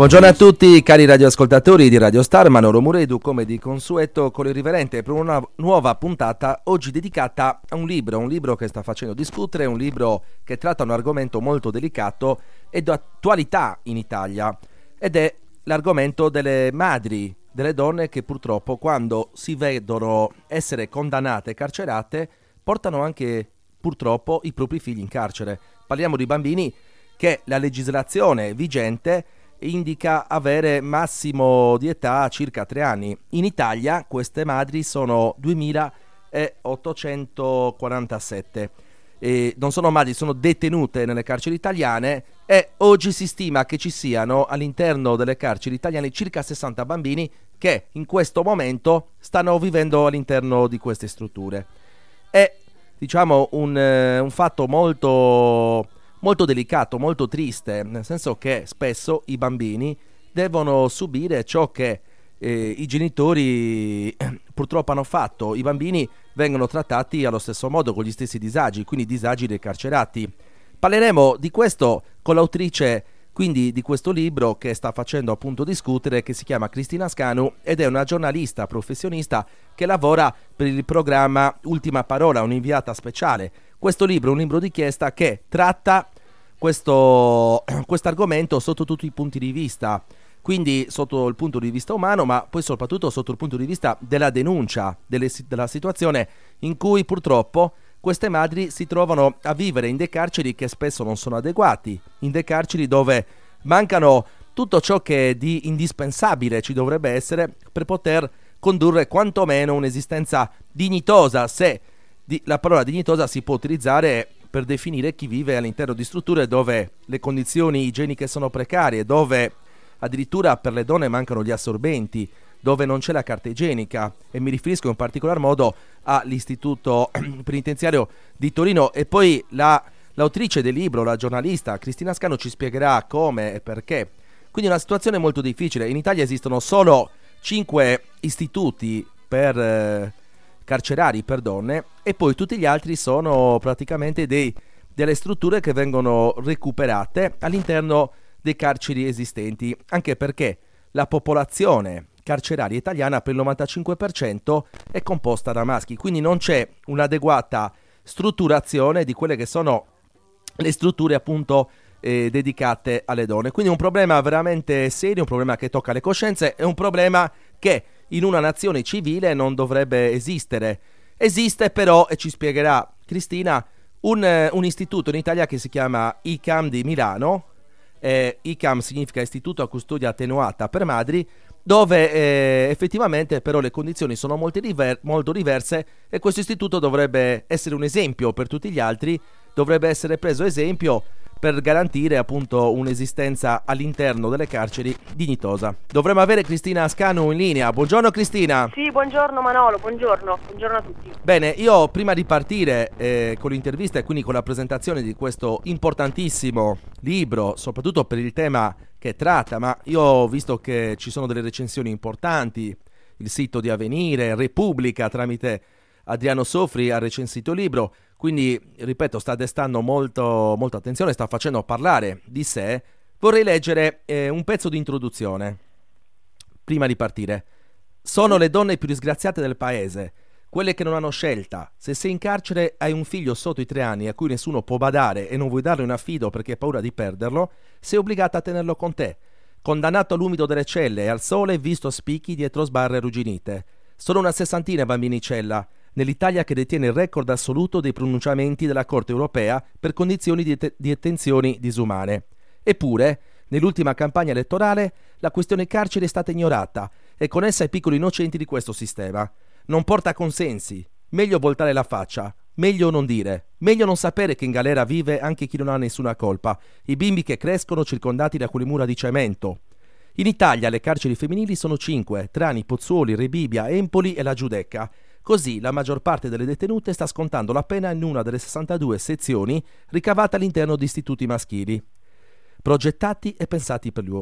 Buongiorno a tutti cari radioascoltatori di Radio Star, Manolo Muredu come di consueto con l'irriverente per una nuova puntata oggi dedicata a un libro che sta facendo discutere, un libro che tratta un argomento molto delicato e d'attualità in Italia ed è l'argomento delle madri, delle donne che purtroppo quando si vedono essere condannate e carcerate portano anche purtroppo i propri figli in carcere. Parliamo di bambini che la legislazione vigente indica avere massimo di età circa 3 anni. In Italia queste madri sono 2.847 e non sono madri, sono detenute nelle carceri italiane e oggi si stima che ci siano all'interno delle carceri italiane circa 60 bambini che in questo momento stanno vivendo all'interno di queste strutture. È diciamo un fatto molto delicato, molto triste, nel senso che spesso i bambini devono subire ciò che i genitori purtroppo hanno fatto. I bambini vengono trattati allo stesso modo, con gli stessi disagi, quindi disagi dei carcerati. Parleremo di questo con l'autrice quindi di questo libro che sta facendo appunto discutere, che si chiama Cristina Ascanu ed è una giornalista professionista che lavora per il programma Ultima Parola, un'inviata speciale. Questo libro è un libro d'inchiesta che tratta questo argomento sotto tutti i punti di vista, quindi sotto il punto di vista umano, ma poi soprattutto sotto il punto di vista della denuncia, della situazione in cui purtroppo queste madri si trovano a vivere in dei carceri che spesso non sono adeguati, in dei carceri dove mancano tutto ciò che di indispensabile ci dovrebbe essere per poter condurre quantomeno un'esistenza dignitosa, se la parola dignitosa si può utilizzare per definire chi vive all'interno di strutture dove le condizioni igieniche sono precarie, dove addirittura per le donne mancano gli assorbenti, dove non c'è la carta igienica, e mi riferisco in particolar modo all'istituto penitenziario di Torino. E poi l'autrice del libro, la giornalista Cristina Ascanu, ci spiegherà come e perché. Quindi è una situazione molto difficile. In Italia esistono solo 5 istituti per carcerari per donne e poi tutti gli altri sono praticamente delle strutture che vengono recuperate all'interno dei carceri esistenti, anche perché la popolazione carceraria italiana per il 95% è composta da maschi, quindi non c'è un'adeguata strutturazione di quelle che sono le strutture appunto dedicate alle donne. Quindi un problema veramente serio, un problema che tocca le coscienze, è un problema che in una nazione civile non dovrebbe esistere. Esiste però, e ci spiegherà Cristina, un istituto in Italia che si chiama ICAM di Milano. ICAM significa Istituto a Custodia Attenuata per Madri, dove effettivamente però le condizioni sono molto diverse e questo istituto dovrebbe essere un esempio per tutti gli altri, dovrebbe essere preso esempio per garantire appunto un'esistenza all'interno delle carceri dignitosa. Dovremmo avere Cristina Ascanu in linea. Buongiorno Cristina. Sì, buongiorno Manolo, buongiorno a tutti. Bene, io prima di partire con l'intervista e quindi con la presentazione di questo importantissimo libro, soprattutto per il tema che tratta, ma io ho visto che ci sono delle recensioni importanti, il sito di Avvenire, Repubblica tramite Adriano Sofri ha recensito il libro, quindi ripeto sta destando molta attenzione, sta facendo parlare di sé. Vorrei leggere un pezzo di introduzione prima di partire. Sono le donne più disgraziate del paese, quelle che non hanno scelta. Se sei in carcere, hai un figlio sotto i 3 anni a cui nessuno può badare e non vuoi darlo in affido perché hai paura di perderlo, sei obbligata a tenerlo con te, condannato all'umido delle celle e al sole visto a spicchi dietro sbarre arrugginite. Sono una 60 bambini in cella, nell'Italia che detiene il record assoluto dei pronunciamenti della Corte europea per condizioni di detenzioni disumane. Eppure, nell'ultima campagna elettorale, la questione carceri è stata ignorata e con essa i piccoli innocenti di questo sistema. Non porta consensi, meglio voltare la faccia, meglio non dire, meglio non sapere che in galera vive anche chi non ha nessuna colpa, i bimbi che crescono circondati da quelle mura di cemento. In Italia le carceri femminili sono 5, Trani, Pozzuoli, Rebibbia, Empoli e la Giudecca. Così la maggior parte delle detenute sta scontando la pena in una delle 62 sezioni ricavate all'interno di istituti maschili, progettati e pensati per gli uomini.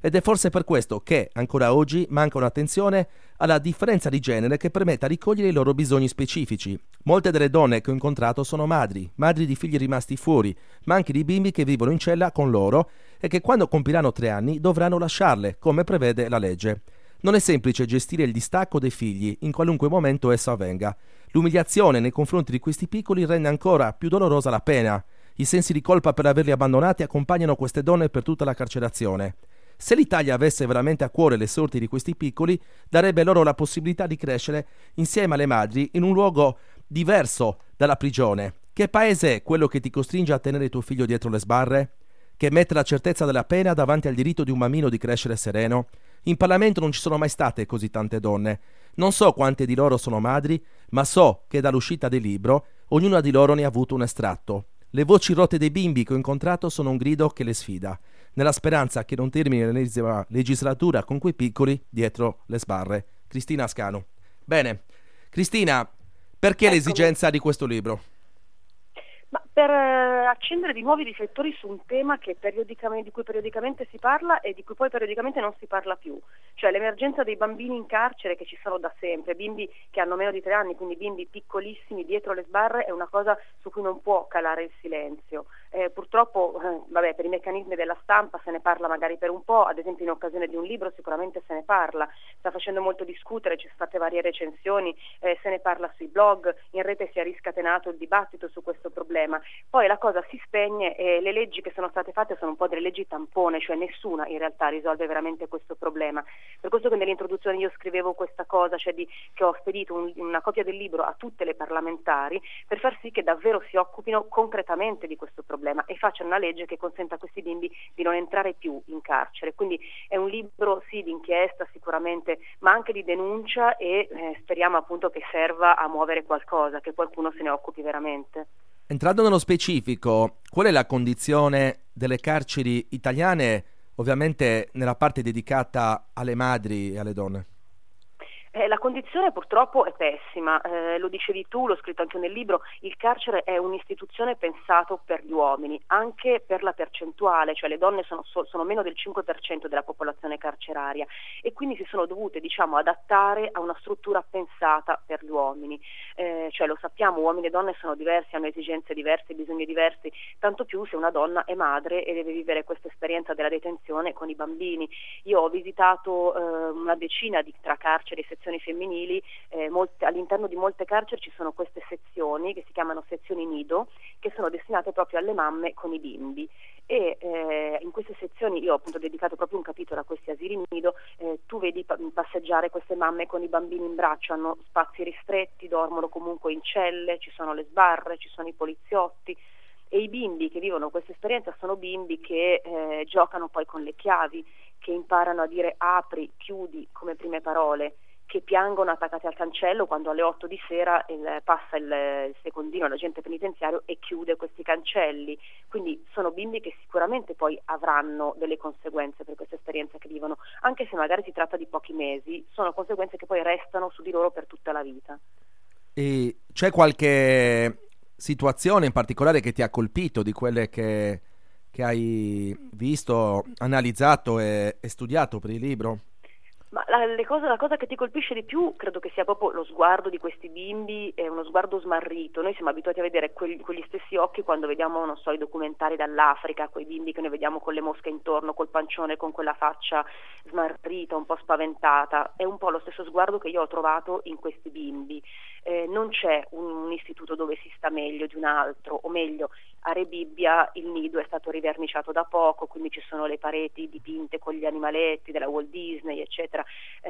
Ed è forse per questo che, ancora oggi, manca un'attenzione alla differenza di genere che permetta di cogliere i loro bisogni specifici. Molte delle donne che ho incontrato sono madri di figli rimasti fuori, ma anche di bimbi che vivono in cella con loro e che quando compiranno 3 anni dovranno lasciarle, come prevede la legge. Non è semplice gestire il distacco dei figli, in qualunque momento esso avvenga. L'umiliazione nei confronti di questi piccoli rende ancora più dolorosa la pena. I sensi di colpa per averli abbandonati accompagnano queste donne per tutta la carcerazione. Se l'Italia avesse veramente a cuore le sorti di questi piccoli, darebbe loro la possibilità di crescere insieme alle madri in un luogo diverso dalla prigione. Che paese è quello che ti costringe a tenere tuo figlio dietro le sbarre? Che mette la certezza della pena davanti al diritto di un bambino di crescere sereno? In Parlamento non ci sono mai state così tante donne. Non so quante di loro sono madri, ma so che dall'uscita del libro ognuna di loro ne ha avuto un estratto. Le voci rotte dei bimbi che ho incontrato sono un grido che le sfida, nella speranza che non termini l'ennesima legislatura con quei piccoli dietro le sbarre. Cristina Ascanu. Bene, Cristina, perché l'esigenza di questo libro? Ma per accendere di nuovi riflettori su un tema di cui periodicamente si parla e di cui poi periodicamente non si parla più, cioè l'emergenza dei bambini in carcere che ci sono da sempre, bimbi che hanno meno di 3 anni, quindi bimbi piccolissimi dietro le sbarre, è una cosa su cui non può calare il silenzio. Purtroppo, per i meccanismi della stampa se ne parla magari per un po', ad esempio in occasione di un libro sicuramente se ne parla, sta facendo molto discutere, ci sono state varie recensioni, se ne parla sui blog, in rete si è riscatenato il dibattito su questo problema. Poi la cosa si spegne e le leggi che sono state fatte sono un po' delle leggi tampone, cioè nessuna in realtà risolve veramente questo problema. Per questo che nell'introduzione io scrivevo questa cosa, cioè che ho spedito una copia del libro a tutte le parlamentari per far sì che davvero si occupino concretamente di questo problema e facciano una legge che consenta a questi bimbi di non entrare più in carcere. Quindi è un libro sì di inchiesta sicuramente, ma anche di denuncia e speriamo appunto che serva a muovere qualcosa, che qualcuno se ne occupi veramente. Entrando nello specifico, qual è la condizione delle carceri italiane, ovviamente nella parte dedicata alle madri e alle donne? La condizione purtroppo è pessima, lo dicevi tu, l'ho scritto anche nel libro, il carcere è un'istituzione pensato per gli uomini, anche per la percentuale, cioè le donne sono meno del 5% della popolazione carceraria e quindi si sono dovute adattare a una struttura pensata per gli uomini, cioè lo sappiamo, uomini e donne sono diversi, hanno esigenze diverse, bisogni diversi, tanto più se una donna è madre e deve vivere questa esperienza della detenzione con i bambini. Io ho visitato una decina tra carceri e sezioni femminili, all'interno di molte carceri ci sono queste sezioni che si chiamano sezioni nido, che sono destinate proprio alle mamme con i bimbi e in queste sezioni io ho appunto dedicato proprio un capitolo a questi asili nido, tu vedi passeggiare queste mamme con i bambini in braccio, hanno spazi ristretti, dormono comunque in celle, ci sono le sbarre, ci sono i poliziotti e i bimbi che vivono questa esperienza sono bimbi che giocano poi con le chiavi, che imparano a dire apri, chiudi come prime parole, che piangono attaccati al cancello quando alle 8 di sera passa il secondino, l'agente penitenziario e chiude questi cancelli. Quindi sono bimbi che sicuramente poi avranno delle conseguenze per questa esperienza che vivono, anche se magari si tratta di pochi mesi, sono conseguenze che poi restano su di loro per tutta la vita. E c'è qualche situazione in particolare che ti ha colpito di quelle che hai visto, analizzato e studiato per il libro? Ma la cosa che ti colpisce di più credo che sia proprio lo sguardo di questi bimbi, è uno sguardo smarrito. Noi siamo abituati a vedere quegli stessi occhi quando vediamo, non so, i documentari dall'Africa, quei bimbi che noi vediamo con le mosche intorno, col pancione, con quella faccia smarrita, un po' spaventata. È un po' lo stesso sguardo che io ho trovato in questi bimbi. Non c'è un istituto dove si sta meglio di un altro, o meglio, a Rebibbia il nido è stato riverniciato da poco, quindi ci sono le pareti dipinte con gli animaletti della Walt Disney, eccetera.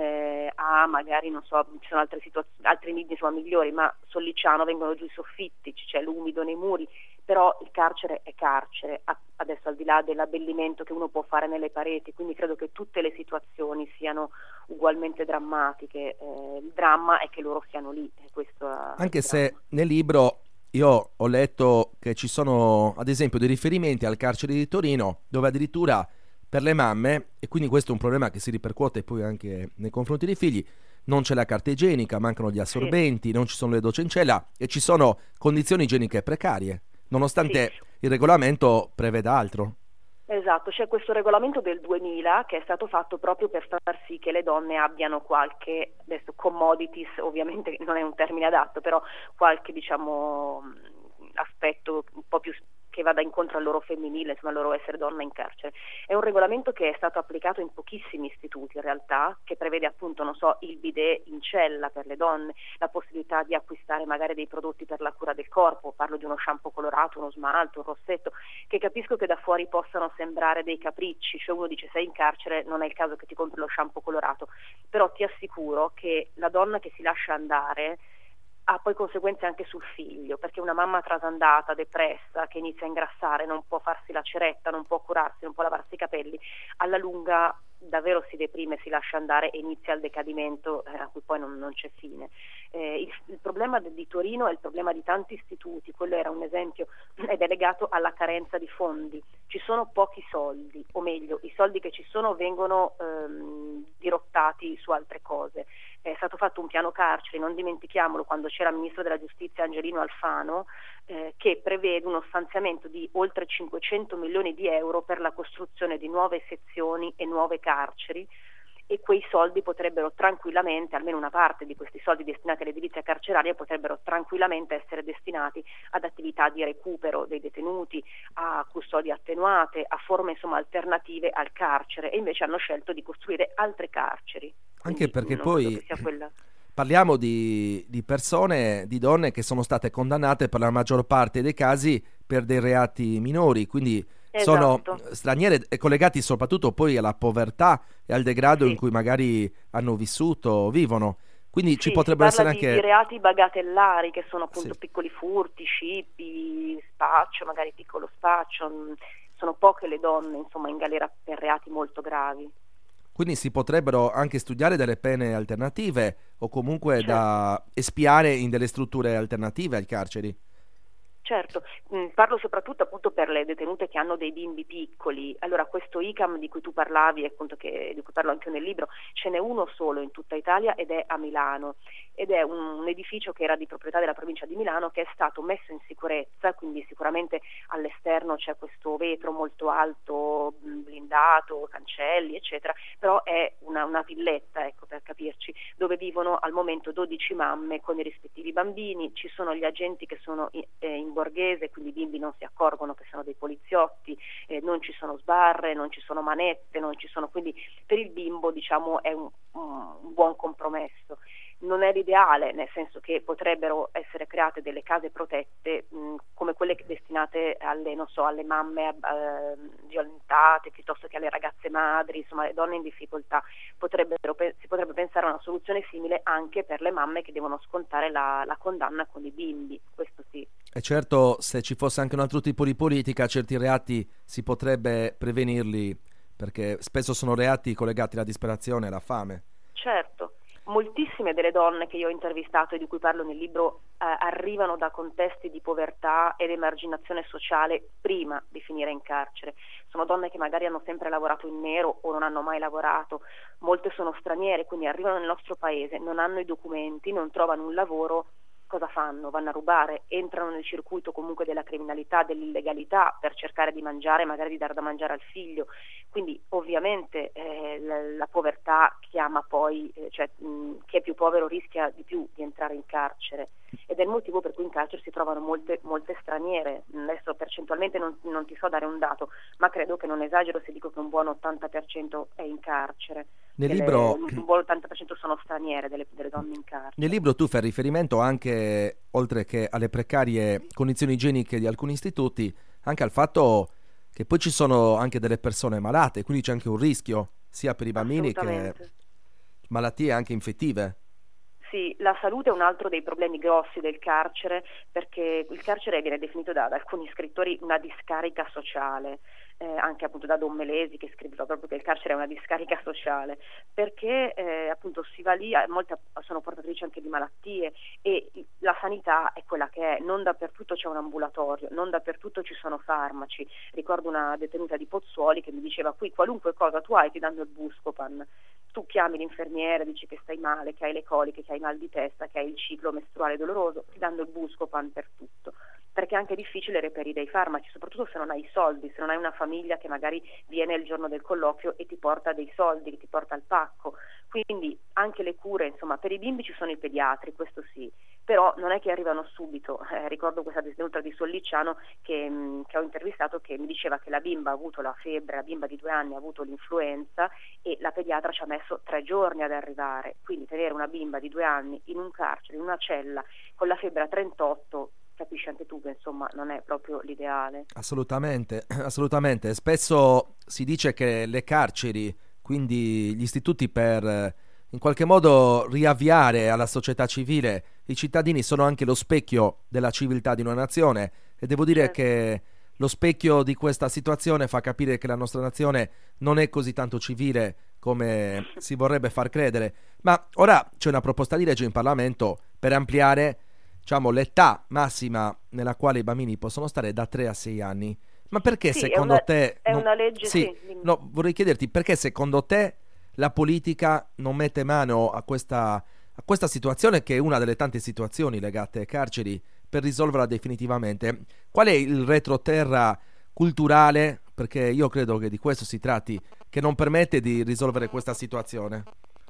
Magari non so, ci sono altri nidi insomma migliori, ma Sollicciano vengono giù i soffitti, c'è l'umido nei muri, però il carcere è carcere, adesso al di là dell'abbellimento che uno può fare nelle pareti, quindi credo che tutte le situazioni siano ugualmente drammatiche, il dramma è che loro siano lì. Anche se nel libro io ho letto che ci sono ad esempio dei riferimenti al carcere di Torino dove addirittura per le mamme, e quindi questo è un problema che si ripercuote poi anche nei confronti dei figli, non c'è la carta igienica, mancano gli assorbenti, sì, non ci sono le docce in cella e ci sono condizioni igieniche precarie, nonostante il regolamento preveda altro. Esatto, c'è questo regolamento del 2000 che è stato fatto proprio per far sì che le donne abbiano qualche, adesso commodities ovviamente non è un termine adatto, però qualche diciamo aspetto un po' più che vada incontro al loro femminile, insomma al loro essere donna in carcere. È un regolamento che è stato applicato in pochissimi istituti in realtà, che prevede appunto, non so, il bidet in cella per le donne, la possibilità di acquistare magari dei prodotti per la cura del corpo, parlo di uno shampoo colorato, uno smalto, un rossetto, che capisco che da fuori possano sembrare dei capricci, cioè uno dice sei in carcere, non è il caso che ti compri lo shampoo colorato, però ti assicuro che la donna che si lascia andare ha poi conseguenze anche sul figlio, perché una mamma trasandata, depressa, che inizia a ingrassare, non può farsi la ceretta, non può curarsi, non può lavarsi i capelli, alla lunga davvero si deprime, si lascia andare e inizia il decadimento a cui poi non c'è fine. Il problema di Torino è il problema di tanti istituti, quello era un esempio ed è legato alla carenza di fondi. Ci sono pochi soldi, o meglio, i soldi che ci sono vengono dirottati su altre cose. È stato fatto un piano carceri, non dimentichiamolo, quando c'era ministro della giustizia Angelino Alfano, che prevede uno stanziamento di oltre 500 milioni di euro per la costruzione di nuove sezioni e nuove carceri, e quei soldi potrebbero tranquillamente, almeno una parte di questi soldi destinati all'edilizia carceraria, potrebbero tranquillamente essere destinati ad attività di recupero dei detenuti, a custodie attenuate, a forme insomma alternative al carcere, e invece hanno scelto di costruire altre carceri. Anche Quindi perché non poi credo che sia quella. parliamo di persone, di donne che sono state condannate per la maggior parte dei casi per dei reati minori, quindi sono Esatto. straniere e collegati soprattutto poi alla povertà e al degrado in Sì. cui magari hanno vissuto, vivono. Quindi ci Sì, si potrebbero parla essere di anche... reati bagatellari che sono Sì. appunto piccoli furti, scippi, spaccio, magari piccolo spaccio. Sono poche le donne insomma in galera per reati molto gravi. Quindi si potrebbero anche studiare delle pene alternative o comunque Certo. da espiare in delle strutture alternative ai carceri. Certo, parlo soprattutto appunto per le detenute che hanno dei bimbi piccoli. Allora questo ICAM di cui tu parlavi, appunto di cui parlo anche nel libro, ce n'è uno solo in tutta Italia ed è a Milano, ed è un edificio che era di proprietà della provincia di Milano, che è stato messo in sicurezza, quindi sicuramente all'esterno c'è questo vetro molto alto, blindato, cancelli eccetera, però è una villetta, ecco, per capirci, dove vivono al momento 12 mamme con i rispettivi bambini. Ci sono gli agenti che sono in borghese, quindi i bimbi non si accorgono che sono dei poliziotti, non ci sono sbarre, non ci sono manette, non ci sono, quindi per il bimbo diciamo è un buon compromesso. Non è l'ideale, nel senso che potrebbero essere create delle case protette come quelle destinate alle, non so, alle mamme violentate, piuttosto che alle ragazze madri, insomma le donne in difficoltà. Si potrebbe pensare a una soluzione simile anche per le mamme che devono scontare la condanna con i bimbi, questo sì. E certo, se ci fosse anche un altro tipo di politica, certi reati si potrebbe prevenirli, perché spesso sono reati collegati alla disperazione e alla fame. Certo, moltissime delle donne che io ho intervistato e di cui parlo nel libro arrivano da contesti di povertà ed emarginazione sociale prima di finire in carcere. Sono donne che magari hanno sempre lavorato in nero o non hanno mai lavorato, molte sono straniere, quindi arrivano nel nostro paese, non hanno i documenti, non trovano un lavoro. Cosa fanno? Vanno a rubare, entrano nel circuito comunque della criminalità, dell'illegalità per cercare di mangiare, magari di dare da mangiare al figlio. Quindi ovviamente la povertà chiama poi, chi è più povero rischia di più di entrare in carcere, ed è il motivo per cui in carcere si trovano molte straniere. Adesso percentualmente non ti so dare un dato, ma credo che non esagero se dico che un buon 80% è in carcere. Nel libro, Un buon 80% sono straniere delle donne in nel carcere. libro tu fai riferimento anche, oltre che alle precarie condizioni igieniche di alcuni istituti, anche al fatto che poi ci sono anche delle persone malate, quindi c'è anche un rischio sia per i bambini che Assolutamente. malattie anche infettive. Sì, la salute è un altro dei problemi grossi del carcere, perché il carcere viene definito da alcuni scrittori una discarica sociale, anche appunto da Don Melesi che scriveva proprio che il carcere è una discarica sociale, perché appunto si va lì, molte sono portatrici anche di malattie e la sanità è quella che è, non dappertutto c'è un ambulatorio, non dappertutto ci sono farmaci. Ricordo una detenuta di Pozzuoli che mi diceva: qui qualunque cosa tu hai ti danno il Buscopan. Tu chiami l'infermiere, dici che stai male, che hai le coliche, che hai mal di testa, che hai il ciclo mestruale doloroso, ti danno il Buscopan per tutto, perché è anche difficile reperire i farmaci, soprattutto se non hai i soldi, se non hai una famiglia che magari viene il giorno del colloquio e ti porta dei soldi, ti porta il pacco. Quindi anche le cure, insomma, per i bimbi ci sono i pediatri, questo sì, però non è che arrivano subito. Ricordo questa detenuta di Sollicciano che ho intervistato, che mi diceva che la bimba ha avuto la febbre, la bimba di 2 anni ha avuto l'influenza e la pediatra ci ha messo 3 giorni ad arrivare. Quindi tenere una bimba di 2 anni in un carcere, in una cella, con la febbre a 38, capisci anche tu che insomma non è proprio l'ideale. Assolutamente, assolutamente. Spesso si dice che le carceri, quindi gli istituti per in qualche modo riavviare alla società civile i cittadini, sono anche lo specchio della civiltà di una nazione, e devo dire Certo. che lo specchio di questa situazione fa capire che la nostra nazione non è così tanto civile come si vorrebbe far credere. Ma ora c'è una proposta di legge in Parlamento per ampliare, diciamo, l'età massima nella quale i bambini possono stare da 3 a 6 anni. Ma perché Sì, secondo te è una legge, sì, dimmi. no, vorrei chiederti perché secondo te la politica non mette mano a questa situazione, che è una delle tante situazioni legate ai carceri, per risolverla definitivamente? Qual è il retroterra culturale, perché io credo che di questo si tratti, che non permette di risolvere questa situazione?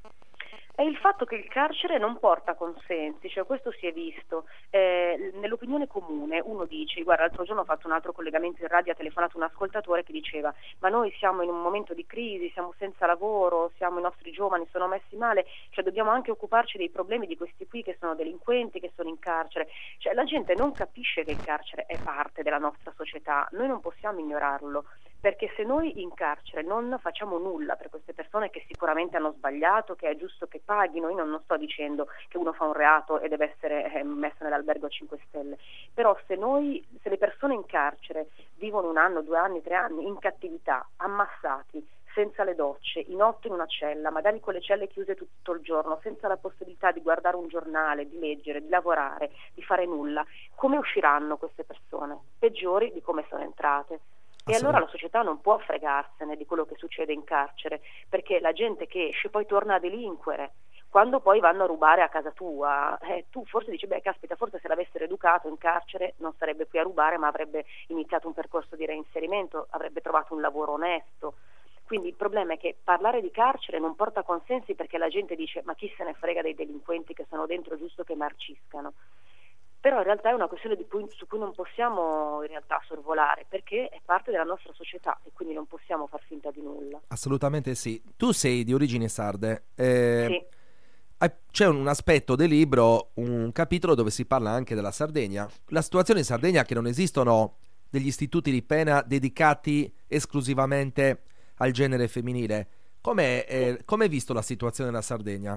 È il fatto che il carcere non porta consensi, cioè questo si è visto. Nell'opinione comune uno dice, guarda, l'altro giorno ho fatto un altro collegamento in radio, ha telefonato un ascoltatore che diceva ma noi siamo in un momento di crisi, siamo senza lavoro, i nostri giovani sono messi male, cioè dobbiamo anche occuparci dei problemi di questi qui che sono delinquenti, che sono in carcere. Cioè la gente non capisce che il carcere è parte della nostra società, noi non possiamo ignorarlo. Perché se noi in carcere non facciamo nulla per queste persone che sicuramente hanno sbagliato, che è giusto che paghino, io non sto dicendo che uno fa un reato e deve essere messo nell'albergo a 5 stelle, però se le persone in carcere vivono 1 anno, 2 anni, 3 anni in cattività, ammassati, senza le docce, in 8 in una cella, magari con le celle chiuse tutto il giorno, senza la possibilità di guardare un giornale, di leggere, di lavorare, di fare nulla, come usciranno queste persone? Peggiori di come sono entrate. E allora la società non può fregarsene di quello che succede in carcere, perché la gente che esce poi torna a delinquere. Quando poi vanno a rubare a casa tua, tu forse dici, beh caspita, forse se l'avessero educato in carcere non sarebbe qui a rubare, ma avrebbe iniziato un percorso di reinserimento, avrebbe trovato un lavoro onesto. Quindi il problema è che parlare di carcere non porta consensi, perché la gente dice, ma chi se ne frega dei delinquenti che sono dentro, giusto che marciscano. Però in realtà è una questione su cui non possiamo in realtà sorvolare, perché è parte della nostra società e quindi non possiamo far finta di nulla. Assolutamente sì. Tu sei di origini sarde. Sì. C'è un aspetto del libro, un capitolo dove si parla anche della Sardegna. La situazione in Sardegna è che non esistono degli istituti di pena dedicati esclusivamente al genere femminile. Come è visto la situazione della Sardegna?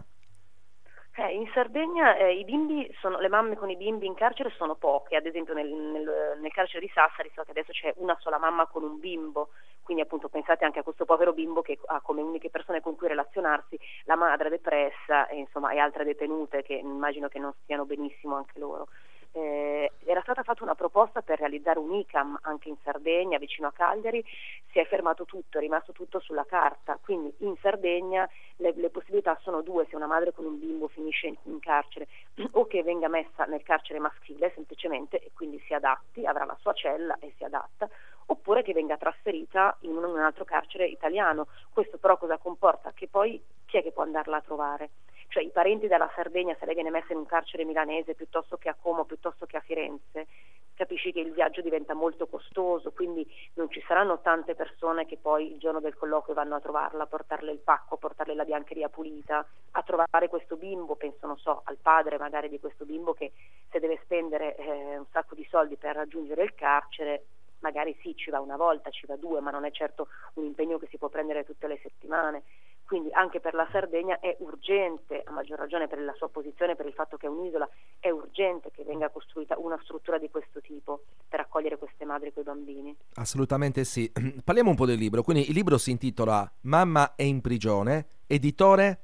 In Sardegna le mamme con i bimbi in carcere sono poche, ad esempio nel carcere di Sassari so che adesso c'è una sola mamma con un bimbo, quindi appunto pensate anche a questo povero bimbo che ha come uniche persone con cui relazionarsi la madre depressa e altre detenute che immagino che non stiano benissimo anche loro. Era stata fatta una proposta per realizzare un ICAM anche in Sardegna, vicino a Cagliari, si è fermato tutto, è rimasto tutto sulla carta, quindi in Sardegna le possibilità sono 2, se una madre con un bimbo finisce in carcere, o che venga messa nel carcere maschile semplicemente e quindi si adatti, avrà la sua cella e si adatta, oppure che venga trasferita in un altro carcere italiano. Questo però cosa comporta? Che poi chi è che può andarla a trovare? Cioè i parenti della Sardegna, se lei viene messa in un carcere milanese piuttosto che a Como, piuttosto che a Firenze, capisci che il viaggio diventa molto costoso, quindi non ci saranno tante persone che poi il giorno del colloquio vanno a trovarla, a portarle il pacco, a portarle la biancheria pulita, a trovare questo bimbo, penso non so, al padre magari di questo bimbo che se deve spendere un sacco di soldi per raggiungere il carcere, magari sì, ci va una volta, ci va 2, ma non è certo un impegno che si può prendere tutte le settimane. Quindi anche per la Sardegna è urgente, a maggior ragione per la sua posizione, per il fatto che è un'isola, è urgente che venga costruita una struttura di questo tipo per accogliere queste madri con i bambini. Assolutamente sì. Parliamo un po' del libro. Quindi il libro si intitola Mamma è in prigione, editore?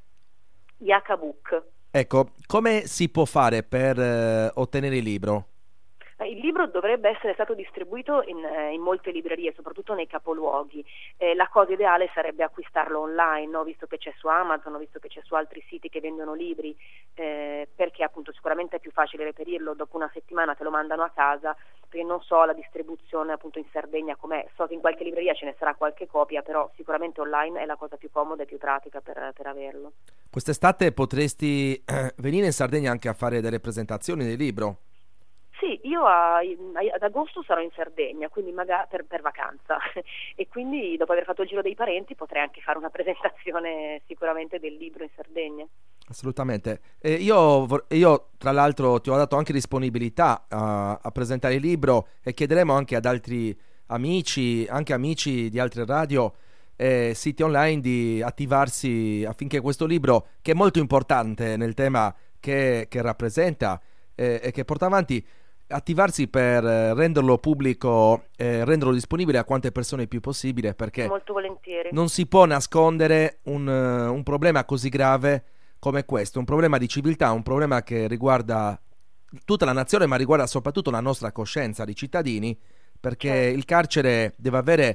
Yaka Book. Ecco, come si può fare per ottenere il libro? Il libro dovrebbe essere stato distribuito in molte librerie, soprattutto nei capoluoghi. La cosa ideale sarebbe acquistarlo online, no? Visto che c'è su Amazon, visto che c'è su altri siti che vendono libri, perché appunto sicuramente è più facile reperirlo, dopo una settimana te lo mandano a casa, perché non so la distribuzione appunto in Sardegna com'è, so che in qualche libreria ce ne sarà qualche copia, però sicuramente online è la cosa più comoda e più pratica per averlo. Quest'estate potresti venire in Sardegna anche a fare delle presentazioni del libro. Sì, io ad agosto sarò in Sardegna, quindi magari per vacanza e quindi dopo aver fatto il giro dei parenti potrei anche fare una presentazione sicuramente del libro in Sardegna. Assolutamente. Io tra l'altro ti ho dato anche disponibilità a presentare il libro e chiederemo anche ad altri amici, anche amici di altre radio e siti online di attivarsi affinché questo libro, che è molto importante nel tema che rappresenta e che porta avanti, attivarsi per renderlo pubblico e renderlo disponibile a quante persone più possibile, perché Molto volentieri. non si può nascondere un problema così grave come questo, un problema di civiltà, un problema che riguarda tutta la nazione, ma riguarda soprattutto la nostra coscienza di cittadini, perché Certo. il carcere deve avere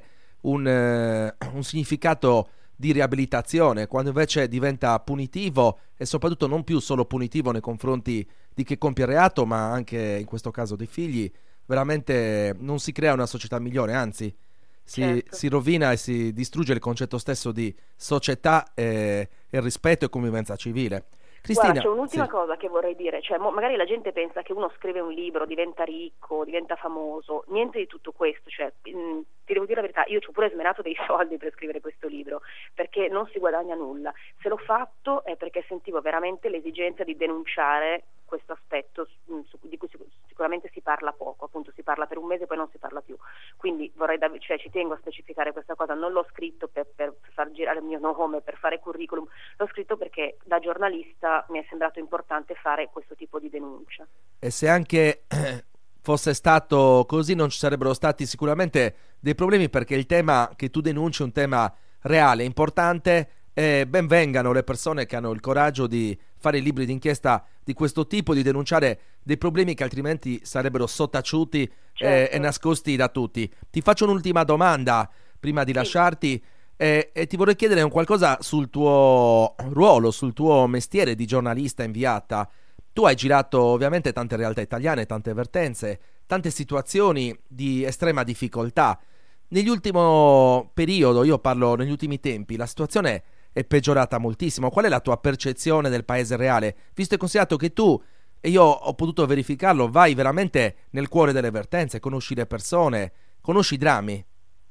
un significato di riabilitazione, quando invece diventa punitivo e soprattutto non più solo punitivo nei confronti di chi compie reato, ma anche in questo caso dei figli, veramente non si crea una società migliore, anzi Certo. si rovina e si distrugge il concetto stesso di società e rispetto e convivenza civile. Guarda, Cristina, c'è un'ultima sì. cosa che vorrei dire, cioè magari la gente pensa che uno scrive un libro, diventa ricco, diventa famoso, niente di tutto questo, cioè, ti devo dire la verità, io ci ho pure smenato dei soldi per scrivere questo libro, perché non si guadagna nulla. Se l'ho fatto è perché sentivo veramente l'esigenza di denunciare questo aspetto di cui sicuramente si parla poco, appunto si parla per un mese e poi non si parla più, quindi cioè, ci tengo a specificare questa cosa, non l'ho scritto per far girare il mio nome, per fare curriculum, l'ho scritto perché da giornalista mi è sembrato importante fare questo tipo di denuncia. E se anche fosse stato così non ci sarebbero stati sicuramente dei problemi, perché il tema che tu denunci è un tema reale, importante, e ben vengano le persone che hanno il coraggio di fare libri d'inchiesta di questo tipo, di denunciare dei problemi che altrimenti sarebbero sottaciuti e Certo. nascosti da tutti. Ti faccio un'ultima domanda prima di Sì. lasciarti e ti vorrei chiedere un qualcosa sul tuo ruolo, sul tuo mestiere di giornalista inviata. Tu hai girato ovviamente tante realtà italiane, tante vertenze, tante situazioni di estrema difficoltà. Nell'ultimo periodo, io parlo negli ultimi tempi, la situazione è peggiorata moltissimo. Qual è la tua percezione del paese reale? Visto e considerato che tu, e io ho potuto verificarlo, vai veramente nel cuore delle vertenze, conosci le persone, conosci i drammi.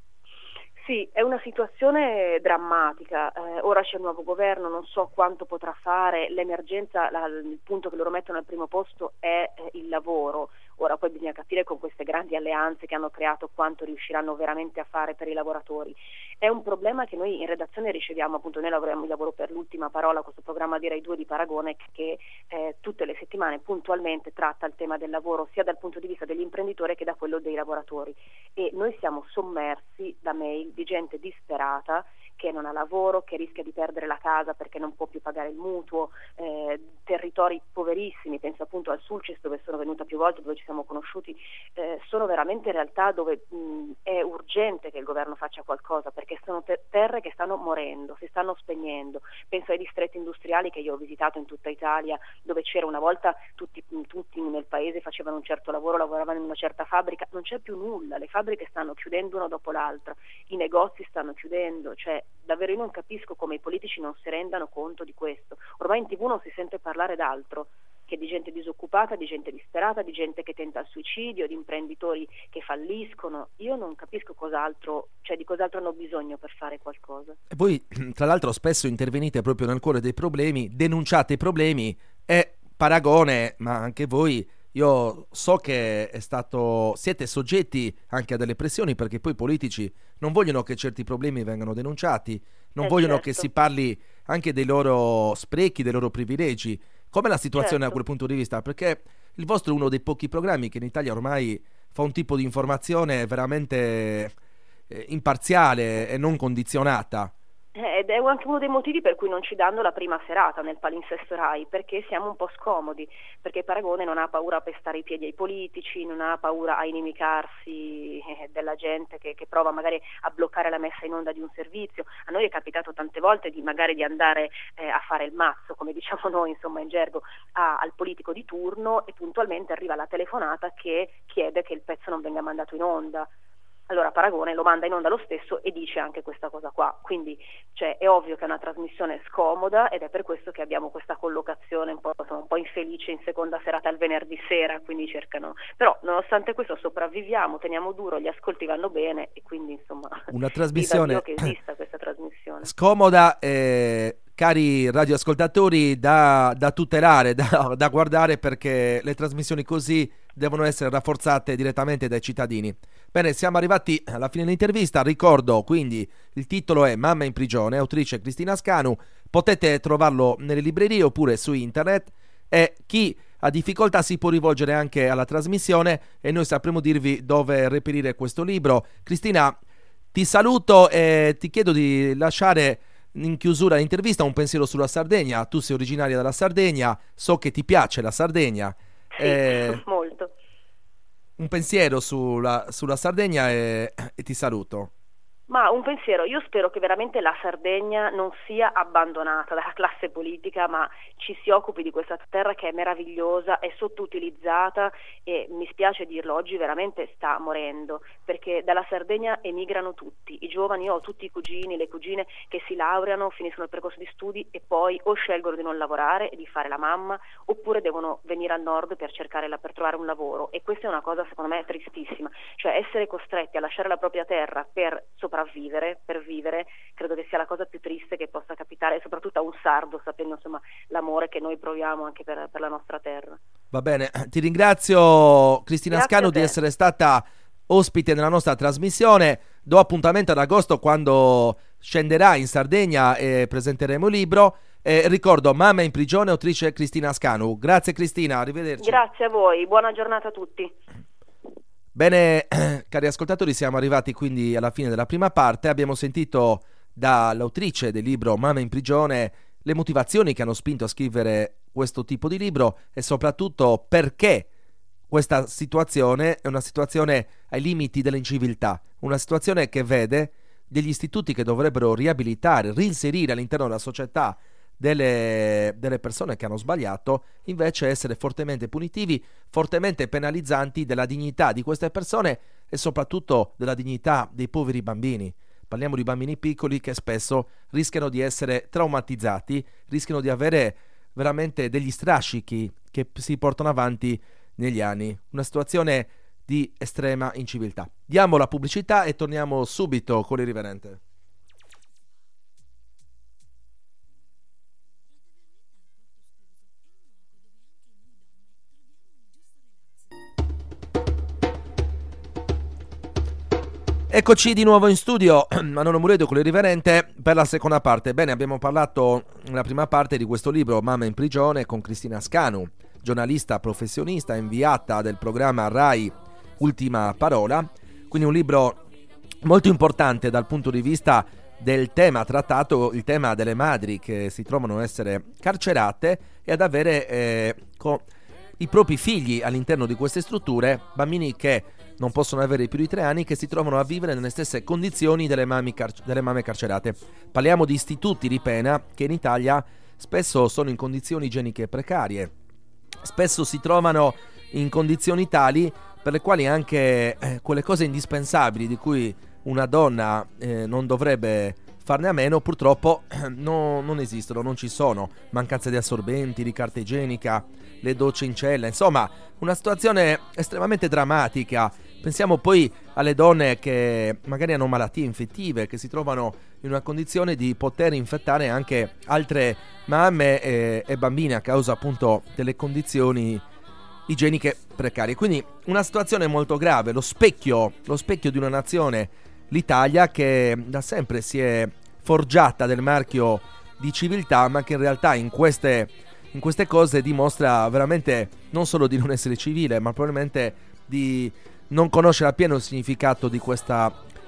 Sì, è una situazione drammatica, ora c'è il nuovo governo, non so quanto potrà fare, l'emergenza, il punto che loro mettono al primo posto è il lavoro, ora poi bisogna capire con queste grandi alleanze che hanno creato quanto riusciranno veramente a fare per i lavoratori. È un problema che noi in redazione riceviamo, appunto noi lavoriamo, io lavoro per l'ultima parola, questo programma di Rai 2 di Paragone che tutte le settimane puntualmente tratta il tema del lavoro sia dal punto di vista degli imprenditori che da quello dei lavoratori e noi siamo sommersi da mail di gente disperata che non ha lavoro, che rischia di perdere la casa perché non può più pagare il mutuo, territori poverissimi, penso appunto al Sulcis dove sono venuta più volte, dove ci siamo conosciuti, sono veramente realtà dove è urgente che il governo faccia qualcosa perché sono terre che stanno morendo, si stanno spegnendo. Penso ai distretti industriali che io ho visitato in tutta Italia dove c'era una volta tutti nel paese facevano un certo lavoro, lavoravano in una certa fabbrica, non c'è più nulla, le fabbriche stanno chiudendo una dopo l'altra, i negozi stanno chiudendo, cioè davvero io non capisco come i politici non si rendano conto di questo. Ormai in TV non si sente parlare d'altro che di gente disoccupata, di gente disperata, di gente che tenta il suicidio, di imprenditori che falliscono. Io non capisco cos'altro, cioè di cos'altro hanno bisogno per fare qualcosa. E voi, tra l'altro, spesso intervenite proprio nel cuore dei problemi, denunciate i problemi e Paragone, ma anche voi, io so che siete soggetti anche a delle pressioni perché poi i politici non vogliono che certi problemi vengano denunciati, non vogliono che si Certo, parli anche dei loro sprechi, dei loro privilegi. Com'è la situazione da certo. quel punto di vista? Perché il vostro è uno dei pochi programmi che in Italia ormai fa un tipo di informazione veramente imparziale e non condizionata. Ed è anche uno dei motivi per cui non ci danno la prima serata nel palinsesto Rai, perché siamo un po' scomodi, perché Paragone non ha paura a pestare i piedi ai politici, non ha paura a inimicarsi della gente che prova magari a bloccare la messa in onda di un servizio. A noi è capitato tante volte magari di andare a fare il mazzo, come diciamo noi insomma in gergo, al politico di turno, e puntualmente arriva la telefonata che chiede che il pezzo non venga mandato in onda. Allora Paragone lo manda in onda lo stesso e dice anche questa cosa qua, quindi è ovvio che è una trasmissione scomoda, ed è per questo che abbiamo questa collocazione un po' infelice in seconda serata al venerdì sera, quindi però nonostante questo sopravviviamo, teniamo duro, gli ascolti vanno bene, e quindi insomma una trasmissione che esista questa trasmissione scomoda, cari radioascoltatori, da tutelare, da guardare, perché le trasmissioni così devono essere rafforzate direttamente dai cittadini. Bene, siamo arrivati alla fine dell'intervista. Ricordo quindi il titolo è Mamma in prigione, autrice Cristina Scanu. Potete trovarlo nelle librerie oppure su internet, e chi ha difficoltà si può rivolgere anche alla trasmissione e noi sapremo dirvi dove reperire questo libro. Cristina, ti saluto e ti chiedo di lasciare in chiusura l'intervista un pensiero sulla Sardegna. Tu sei originaria della Sardegna, so che ti piace la Sardegna. Sì, molto. Un pensiero sulla Sardegna e ti saluto. Ma un pensiero, io spero che veramente la Sardegna non sia abbandonata dalla classe politica, ma ci si occupi di questa terra che è meravigliosa, è sottoutilizzata, e mi spiace dirlo, oggi veramente sta morendo, perché dalla Sardegna emigrano tutti, i giovani. Io ho tutti i cugini, le cugine che si laureano, finiscono il percorso di studi e poi o scelgono di non lavorare e di fare la mamma, oppure devono venire al nord per trovare un lavoro, e questa è una cosa secondo me tristissima, cioè essere costretti a lasciare la propria terra per vivere, credo che sia la cosa più triste che possa capitare, soprattutto a un sardo, sapendo insomma l'amore che noi proviamo anche per la nostra terra. Va bene, ti ringrazio Cristina Grazie Scanu di essere stata ospite nella nostra trasmissione. Do appuntamento ad agosto, quando scenderà in Sardegna e presenteremo il libro. Ricordo, Mamma in prigione, autrice Cristina Scanu. Grazie Cristina, arrivederci. Grazie a voi, buona giornata a tutti. Bene, cari ascoltatori, siamo arrivati quindi alla fine della prima parte. Abbiamo sentito dall'autrice del libro Mamma in prigione le motivazioni che hanno spinto a scrivere questo tipo di libro, e soprattutto perché questa situazione è una situazione ai limiti dell'inciviltà, una situazione che vede degli istituti che dovrebbero riabilitare, reinserire all'interno della società delle persone che hanno sbagliato, invece essere fortemente punitivi, fortemente penalizzanti della dignità di queste persone e soprattutto della dignità dei poveri bambini. Parliamo di bambini piccoli che spesso rischiano di essere traumatizzati, rischiano di avere veramente degli strascichi che si portano avanti negli anni. Una situazione di estrema inciviltà. Diamo la pubblicità e torniamo subito con l'Irriverente. Eccoci di nuovo in studio, Manolo Muredo con l'Irriverente per la seconda parte. Bene, abbiamo parlato nella prima parte di questo libro, Mamma in prigione, con Cristina Scanu, giornalista professionista inviata del programma Rai Ultima Parola. Quindi un libro molto importante dal punto di vista del tema trattato, il tema delle madri che si trovano a essere carcerate e ad avere i propri figli all'interno di queste strutture, bambini che non possono avere più di 3 anni, che si trovano a vivere nelle stesse condizioni delle mamme carcerate. Parliamo di istituti di pena che in Italia spesso sono in condizioni igieniche precarie, spesso si trovano in condizioni tali per le quali anche quelle cose indispensabili di cui una donna non dovrebbe farne a meno, purtroppo non esistono, non ci sono. Mancanza di assorbenti, di carta igienica, le docce in cella, insomma una situazione estremamente drammatica. Pensiamo poi alle donne che magari hanno malattie infettive, che si trovano in una condizione di poter infettare anche altre mamme e bambini a causa appunto delle condizioni igieniche precarie. Quindi una situazione molto grave, lo specchio di una nazione, l'Italia, che da sempre si è forgiata del marchio di civiltà, ma che in realtà in queste cose dimostra veramente non solo di non essere civile, ma probabilmente di non conoscere appieno il significato di questa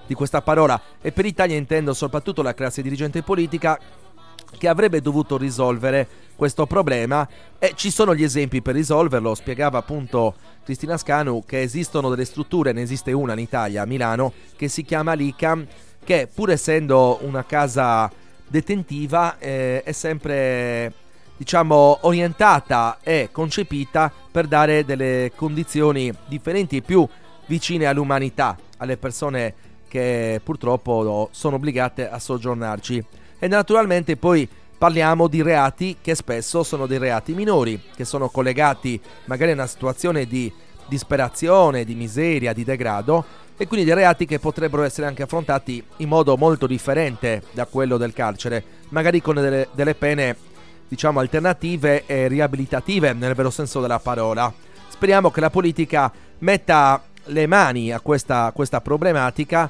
di questa parola, e per Italia intendo soprattutto la classe dirigente politica che avrebbe dovuto risolvere questo problema, e ci sono gli esempi per risolverlo. Spiegava appunto Cristina Scanu che esistono delle strutture, ne esiste una in Italia, a Milano, che si chiama l'ICAM, che pur essendo una casa detentiva è sempre, diciamo, orientata e concepita per dare delle condizioni differenti e più vicine all'umanità, alle persone che purtroppo sono obbligate a soggiornarci. E naturalmente poi parliamo di reati che spesso sono dei reati minori, che sono collegati magari a una situazione di disperazione, di miseria, di degrado, e quindi dei reati che potrebbero essere anche affrontati in modo molto differente da quello del carcere, magari con delle pene, diciamo, alternative e riabilitative nel vero senso della parola. Speriamo che la politica metta le mani a questa problematica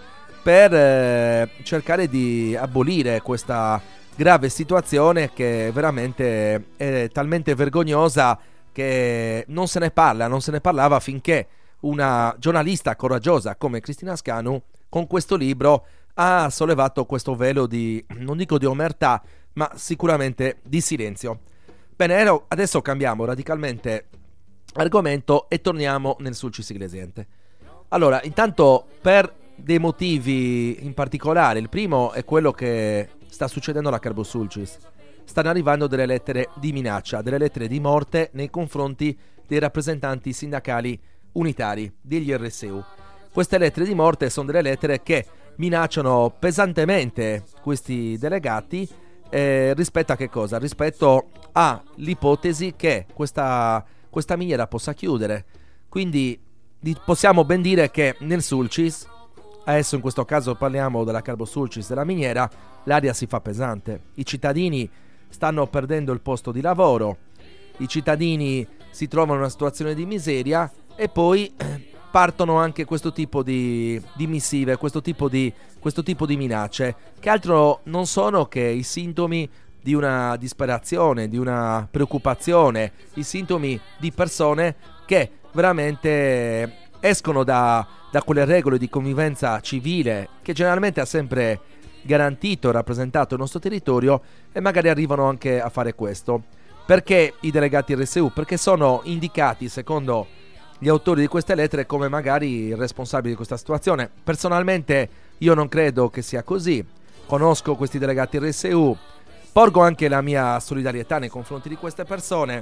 per cercare di abolire questa grave situazione che veramente è talmente vergognosa che non se ne parlava finché una giornalista coraggiosa come Cristina Scanu con questo libro ha sollevato questo velo di, non dico di omertà, ma sicuramente di silenzio. Bene, adesso cambiamo radicalmente argomento e torniamo nel Sulcis Iglesiente. Allora, intanto per dei motivi in particolare, il primo è quello che sta succedendo alla Carbo Sulcis. Stanno arrivando delle lettere di minaccia, delle lettere di morte nei confronti dei rappresentanti sindacali unitari degli RSU. Queste lettere di morte sono delle lettere che minacciano pesantemente questi delegati rispetto a che cosa? Rispetto all'ipotesi che questa miniera possa chiudere. Quindi possiamo ben dire che nel Sulcis, adesso in questo caso parliamo della Carbo Sulcis, della miniera, l'aria si fa pesante. I cittadini stanno perdendo il posto di lavoro, i cittadini si trovano in una situazione di miseria, e poi partono anche questo tipo di missive, questo tipo di minacce, che altro non sono che i sintomi di una disperazione, di una preoccupazione, i sintomi di persone che veramente escono da quelle regole di convivenza civile che generalmente ha sempre garantito e rappresentato il nostro territorio, e magari arrivano anche a fare questo. Perché i delegati RSU? Perché sono indicati, secondo gli autori di queste lettere, come magari responsabili di questa situazione. Personalmente io non credo che sia così, conosco questi delegati RSU, porgo anche la mia solidarietà nei confronti di queste persone,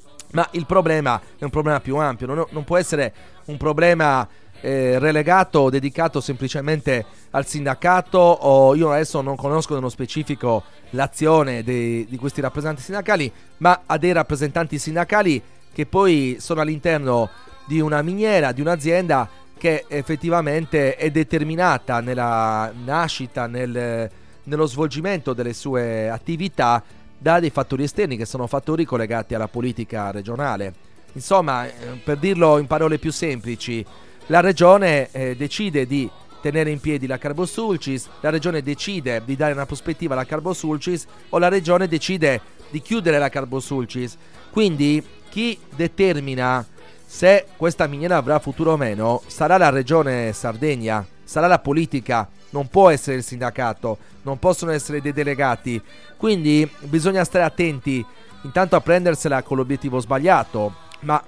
ma il problema è un problema più ampio, non può essere un problema relegato o dedicato semplicemente al sindacato, o io adesso non conosco nello specifico l'azione di questi rappresentanti sindacali, ma a dei rappresentanti sindacali che poi sono all'interno di una miniera, di un'azienda che effettivamente è determinata nella nascita, nello svolgimento delle sue attività da dei fattori esterni, che sono fattori collegati alla politica regionale. Insomma, per dirlo in parole più semplici, la regione decide di tenere in piedi la Carbo Sulcis, la regione decide di dare una prospettiva alla Carbo Sulcis, o la regione decide di chiudere la Carbo Sulcis. Quindi chi determina se questa miniera avrà futuro o meno sarà la regione Sardegna, sarà la politica, non può essere il sindacato, non possono essere dei delegati. Quindi bisogna stare attenti intanto a prendersela con l'obiettivo sbagliato, ma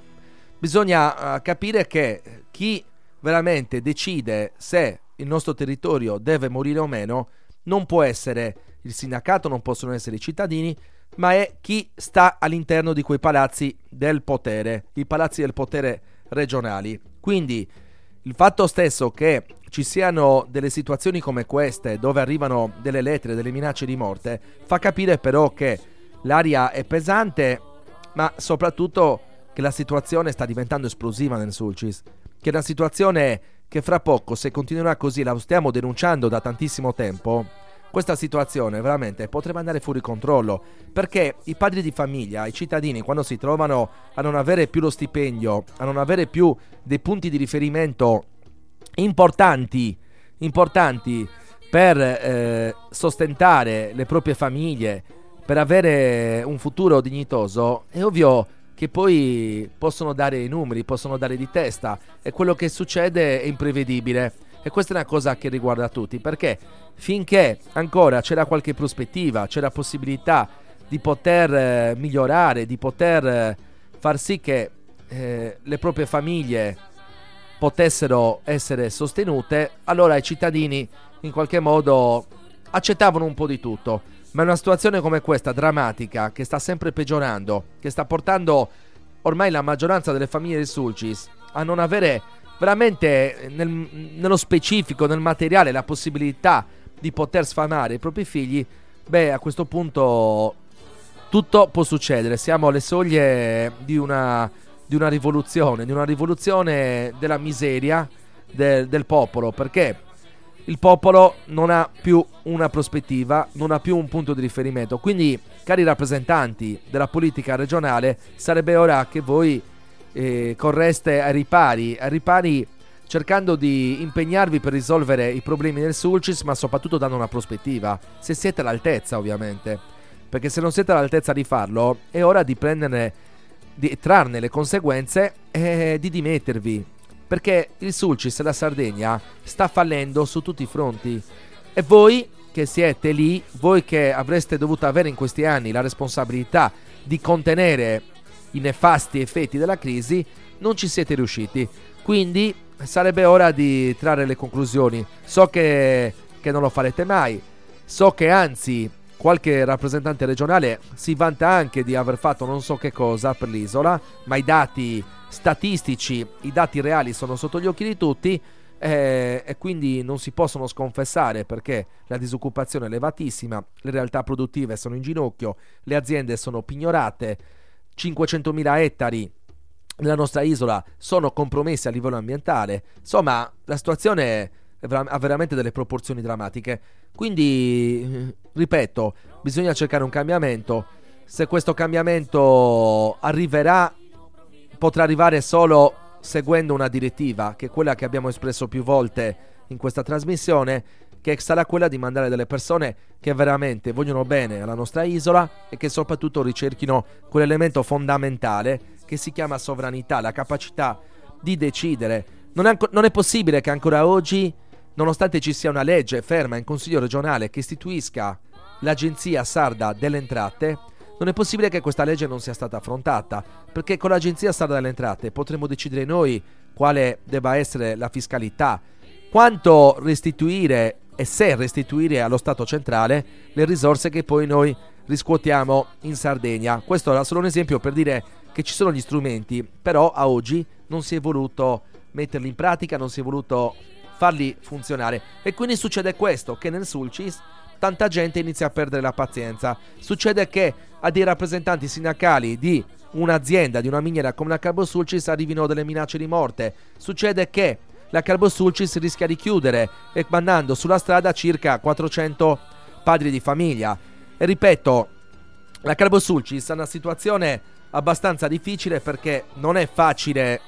bisogna capire che chi veramente decide se il nostro territorio deve morire o meno non può essere il sindacato, non possono essere i cittadini, ma è chi sta all'interno di quei palazzi del potere, i palazzi del potere regionali. Quindi il fatto stesso che ci siano delle situazioni come queste, dove arrivano delle lettere, delle minacce di morte, fa capire però che l'aria è pesante, ma soprattutto che la situazione sta diventando esplosiva nel Sulcis, che è una situazione che fra poco, se continuerà così, la stiamo denunciando da tantissimo tempo, questa situazione veramente potrebbe andare fuori controllo, perché i padri di famiglia, i cittadini, quando si trovano a non avere più lo stipendio, a non avere più dei punti di riferimento importanti per sostentare le proprie famiglie, per avere un futuro dignitoso, è ovvio che poi possono dare i numeri, possono dare di testa, e quello che succede è imprevedibile. E questa è una cosa che riguarda tutti, perché finché ancora c'era qualche prospettiva, c'era possibilità di poter migliorare, di poter far sì che le proprie famiglie potessero essere sostenute, allora i cittadini in qualche modo accettavano un po' di tutto. Ma in una situazione come questa, drammatica, che sta sempre peggiorando, che sta portando ormai la maggioranza delle famiglie del Sulcis a non avere veramente nello specifico, nel materiale, la possibilità di poter sfamare i propri figli, beh, a questo punto tutto può succedere. Siamo alle soglie di una rivoluzione della miseria del popolo, perché il popolo non ha più una prospettiva, non ha più un punto di riferimento. Quindi, cari rappresentanti della politica regionale, sarebbe ora che voi correste ai ripari, cercando di impegnarvi per risolvere i problemi del Sulcis, ma soprattutto dando una prospettiva, se siete all'altezza, ovviamente. Perché se non siete all'altezza di farlo, è ora di trarne le conseguenze e di dimettervi, perché il Sulcis e la Sardegna sta fallendo su tutti i fronti. E voi che siete lì, voi che avreste dovuto avere in questi anni la responsabilità di contenere i nefasti effetti della crisi, non ci siete riusciti. Quindi sarebbe ora di trarre le conclusioni. So che non lo farete mai, so che anzi qualche rappresentante regionale si vanta anche di aver fatto non so che cosa per l'isola, ma i dati statistici, i dati reali sono sotto gli occhi di tutti, e quindi non si possono sconfessare, perché la disoccupazione è elevatissima, le realtà produttive sono in ginocchio, le aziende sono pignorate, 500.000 ettari nella nostra isola sono compromessi a livello ambientale. Insomma, la situazione ha veramente delle proporzioni drammatiche. Quindi, ripeto, bisogna cercare un cambiamento. Se questo cambiamento arriverà, potrà arrivare solo seguendo una direttiva, che è quella che abbiamo espresso più volte in questa trasmissione, che sarà quella di mandare delle persone che veramente vogliono bene alla nostra isola e che soprattutto ricerchino quell'elemento fondamentale che si chiama sovranità, la capacità di decidere. Non è possibile che ancora oggi, nonostante ci sia una legge ferma in Consiglio regionale che istituisca l'Agenzia Sarda delle Entrate, non è possibile che questa legge non sia stata affrontata, perché con l'Agenzia Sarda delle Entrate potremo decidere noi quale debba essere la fiscalità, quanto restituire e se restituire allo Stato centrale le risorse che poi noi riscuotiamo in Sardegna. Questo era solo un esempio per dire che ci sono gli strumenti, però a oggi non si è voluto metterli in pratica, non si è voluto farli funzionare, e quindi succede questo, che nel Sulcis tanta gente inizia a perdere la pazienza. Succede che a dei rappresentanti sindacali di un'azienda, di una miniera come la Carbosulcis arrivino delle minacce di morte. Succede che la Carbosulcis rischia di chiudere e mandando sulla strada circa 400 padri di famiglia. E ripeto, la Carbosulcis è una situazione abbastanza difficile, perché non è facile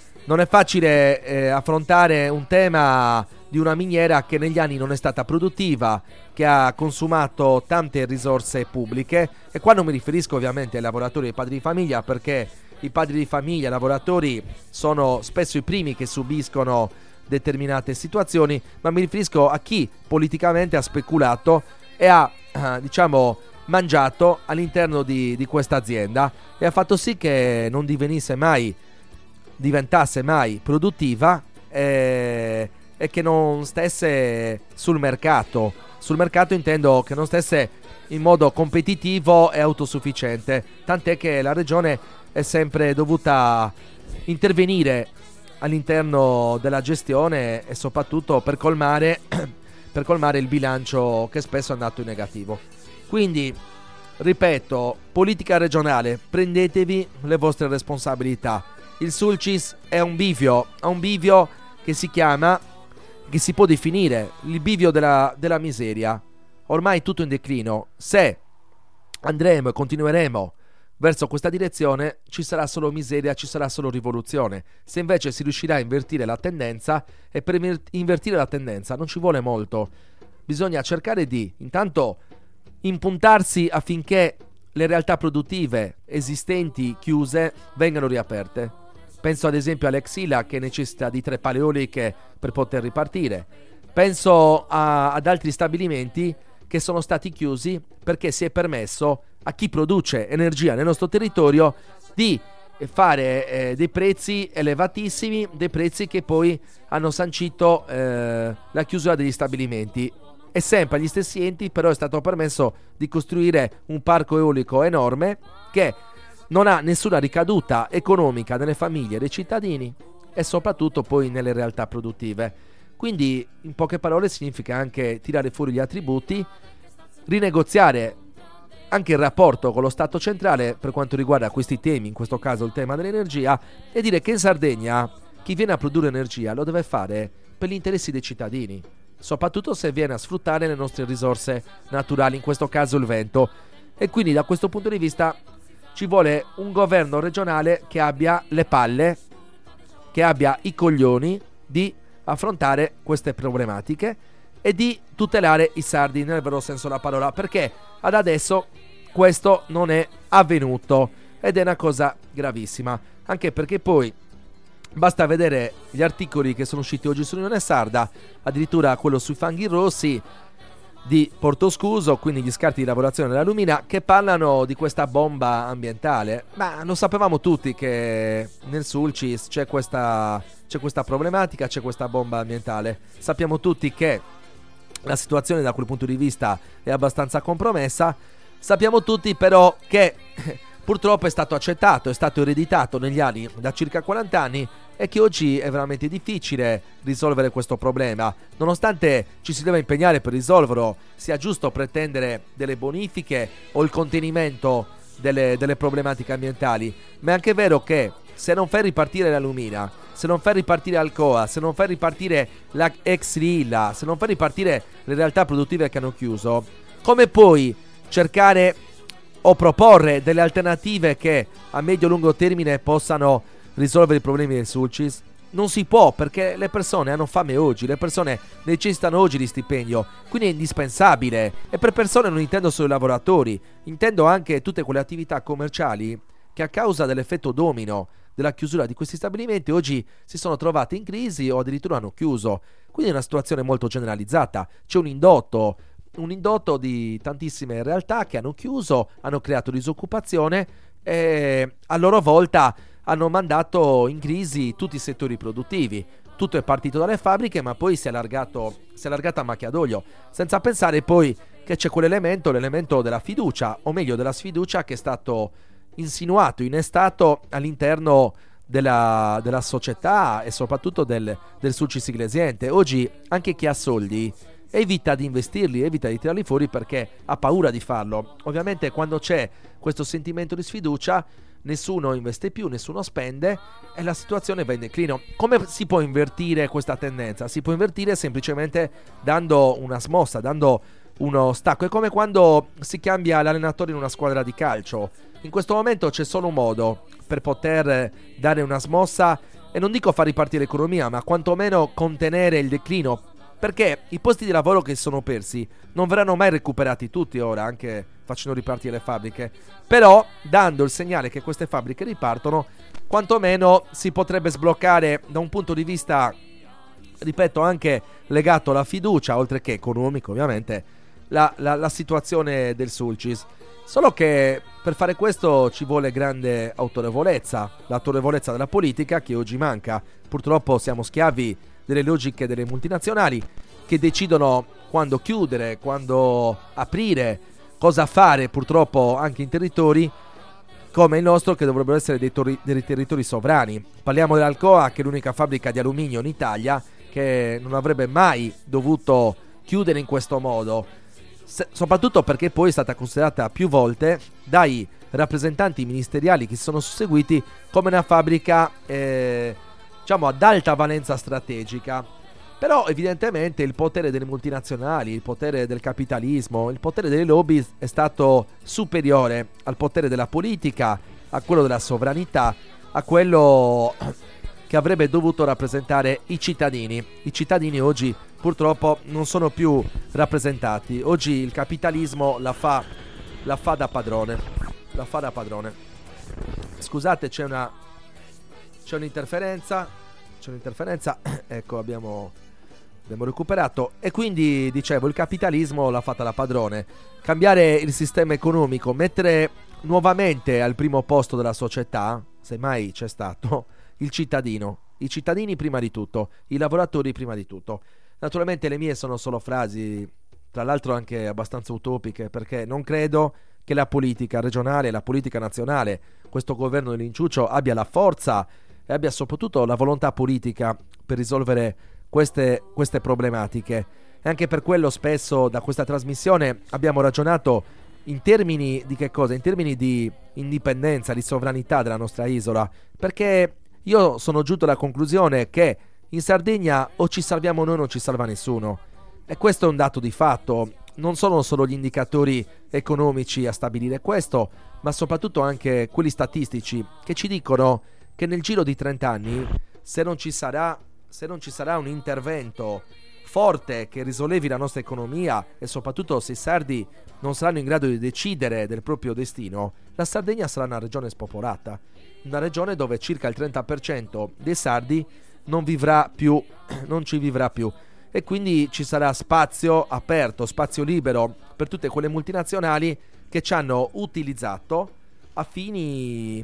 affrontare un tema di una miniera che negli anni non è stata produttiva, che ha consumato tante risorse pubbliche. E qua non mi riferisco ovviamente ai lavoratori e ai padri di famiglia, perché i padri di famiglia, i lavoratori, sono spesso i primi che subiscono determinate situazioni, ma mi riferisco a chi politicamente ha speculato e ha mangiato all'interno di questa azienda, e ha fatto sì che non diventasse mai produttiva e che non stesse sul mercato. Sul mercato intendo che non stesse in modo competitivo e autosufficiente, tant'è che la regione è sempre dovuta intervenire all'interno della gestione, e soprattutto per colmare il bilancio che spesso è andato in negativo. Quindi, ripeto, politica regionale, prendetevi le vostre responsabilità. Il Sulcis è un bivio che si può definire il bivio della miseria. Ormai tutto in declino. Se andremo e continueremo verso questa direzione, ci sarà solo miseria, ci sarà solo rivoluzione. Se invece si riuscirà a invertire la tendenza, e per invertire la tendenza non ci vuole molto, bisogna cercare di intanto impuntarsi affinché le realtà produttive esistenti chiuse vengano riaperte. Penso ad esempio all'ex Ila, che necessita di 3 pale eoliche per poter ripartire. Penso ad altri stabilimenti che sono stati chiusi perché si è permesso a chi produce energia nel nostro territorio di fare dei prezzi elevatissimi, dei prezzi che poi hanno sancito la chiusura degli stabilimenti. E sempre agli stessi enti però è stato permesso di costruire un parco eolico enorme che non ha nessuna ricaduta economica nelle famiglie dei cittadini e soprattutto poi nelle realtà produttive. Quindi in poche parole significa anche tirare fuori gli attributi, rinegoziare anche il rapporto con lo Stato centrale per quanto riguarda questi temi, in questo caso il tema dell'energia, e dire che in Sardegna chi viene a produrre energia lo deve fare per gli interessi dei cittadini, soprattutto se viene a sfruttare le nostre risorse naturali, in questo caso il vento. E quindi da questo punto di vista ci vuole un governo regionale che abbia le palle, che abbia i coglioni di affrontare queste problematiche e di tutelare i sardi nel vero senso della parola, perché ad adesso questo non è avvenuto ed è una cosa gravissima, anche perché poi basta vedere gli articoli che sono usciti oggi sull'Unione Sarda, addirittura quello sui fanghi rossi di Portoscuso, quindi gli scarti di lavorazione della lumina, che parlano di questa bomba ambientale. Ma lo sapevamo tutti che nel Sulcis c'è questa problematica, c'è questa bomba ambientale. Sappiamo tutti che la situazione da quel punto di vista è abbastanza compromessa. Sappiamo tutti però che purtroppo è stato accettato, è stato ereditato negli anni, da circa 40 anni, e che oggi è veramente difficile risolvere questo problema. Nonostante ci si deve impegnare per risolverlo, sia giusto pretendere delle bonifiche o il contenimento delle problematiche ambientali, ma è anche vero che se non fai ripartire la Lumina, se non fai ripartire Alcoa, se non fai ripartire la ex Lilla, se non fai ripartire le realtà produttive che hanno chiuso, come puoi cercare o proporre delle alternative che a medio-lungo termine possano risolvere i problemi del Sulcis? Non si può, perché le persone hanno fame oggi, le persone necessitano oggi di stipendio, quindi è indispensabile. E per persone non intendo solo i lavoratori, intendo anche tutte quelle attività commerciali che a causa dell'effetto domino della chiusura di questi stabilimenti oggi si sono trovate in crisi o addirittura hanno chiuso. Quindi è una situazione molto generalizzata. C'è un indotto di tantissime realtà che hanno chiuso, hanno creato disoccupazione e a loro volta hanno mandato in crisi tutti i settori produttivi. Tutto è partito dalle fabbriche, ma poi si è allargata a macchia d'olio, senza pensare poi che c'è l'elemento della fiducia, o meglio della sfiducia, che è stato insinuato, innestato all'interno della società e soprattutto del Sulcis Iglesiente. Oggi anche chi ha soldi evita di investirli, evita di tirarli fuori perché ha paura di farlo. Ovviamente quando c'è questo sentimento di sfiducia nessuno investe più, nessuno spende e la situazione va in declino. Come si può invertire questa tendenza? Si può invertire semplicemente dando una smossa, dando uno stacco. È come quando si cambia l'allenatore in una squadra di calcio. In questo momento c'è solo un modo per poter dare una smossa e non dico far ripartire l'economia, ma quantomeno contenere il declino, perché i posti di lavoro che si sono persi non verranno mai recuperati tutti ora, anche facendo ripartire le fabbriche. Però dando il segnale che queste fabbriche ripartono, quantomeno si potrebbe sbloccare da un punto di vista, ripeto, anche legato alla fiducia, oltre che economico ovviamente, la situazione del Sulcis. Solo che per fare questo ci vuole grande autorevolezza, l'autorevolezza della politica che oggi manca. Purtroppo siamo schiavi delle logiche delle multinazionali che decidono quando chiudere, quando aprire, cosa fare, purtroppo anche in territori come il nostro che dovrebbero essere dei territori sovrani. Parliamo dell'Alcoa, che è l'unica fabbrica di alluminio in Italia, che non avrebbe mai dovuto chiudere in questo modo, soprattutto perché poi è stata considerata più volte dai rappresentanti ministeriali che si sono susseguiti come una fabbrica diciamo ad alta valenza strategica. Però evidentemente il potere delle multinazionali, il potere del capitalismo, il potere delle lobby è stato superiore al potere della politica, a quello della sovranità, a quello che avrebbe dovuto rappresentare i cittadini. I cittadini oggi purtroppo non sono più rappresentati. Oggi il capitalismo la fa da padrone. Scusate, c'è c'è un'interferenza, ecco, abbiamo recuperato. E quindi, dicevo, il capitalismo l'ha fatta da padrone. Cambiare il sistema economico, mettere nuovamente al primo posto della società, se mai c'è stato, il cittadino. I cittadini prima di tutto, i lavoratori prima di tutto. Naturalmente le mie sono solo frasi, tra l'altro anche abbastanza utopiche, perché non credo che la politica regionale, la politica nazionale, questo governo dell'inciuccio abbia la forza e abbia soprattutto la volontà politica per risolvere queste problematiche. E anche per quello spesso da questa trasmissione abbiamo ragionato in termini di che cosa? In termini di indipendenza, di sovranità della nostra isola, perché io sono giunto alla conclusione che in Sardegna o ci salviamo noi o non ci salva nessuno. E questo è un dato di fatto. Non sono solo gli indicatori economici a stabilire questo, ma soprattutto anche quelli statistici che ci dicono che nel giro di 30 anni, se non ci sarà un intervento forte che risollevi la nostra economia e soprattutto se i sardi non saranno in grado di decidere del proprio destino, la Sardegna sarà una regione spopolata, una regione dove circa il 30% dei sardi non ci vivrà più, e quindi ci sarà spazio aperto, spazio libero per tutte quelle multinazionali che ci hanno utilizzato a fini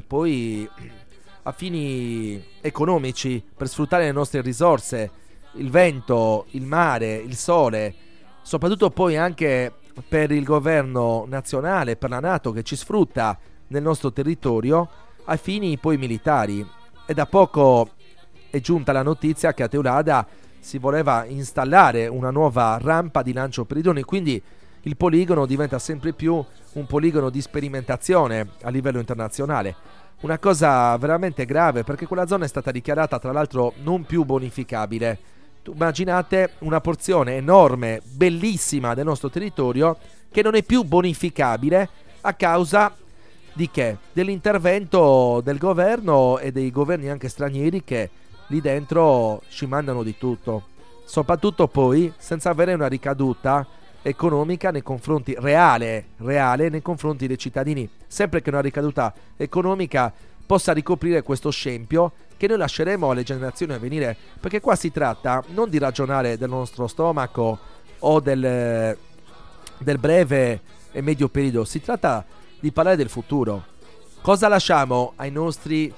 economici, per sfruttare le nostre risorse, il vento, il mare, il sole, soprattutto poi anche per il governo nazionale, per la NATO che ci sfrutta nel nostro territorio a fini poi militari. E da poco è giunta la notizia che a Teulada si voleva installare una nuova rampa di lancio per i droni, quindi il poligono diventa sempre più un poligono di sperimentazione a livello internazionale. Una cosa veramente grave, perché quella zona è stata dichiarata tra l'altro non più bonificabile. Immaginate una porzione enorme, bellissima del nostro territorio che non è più bonificabile a causa di che? Dell'intervento del governo e dei governi anche stranieri che lì dentro ci mandano di tutto, soprattutto poi senza avere una ricaduta economica nei confronti reale nei confronti dei cittadini, sempre che una ricaduta economica possa ricoprire questo scempio che noi lasceremo alle generazioni a venire, perché qua si tratta non di ragionare del nostro stomaco o del breve e medio periodo, si tratta di parlare del futuro. Cosa lasciamo ai nostri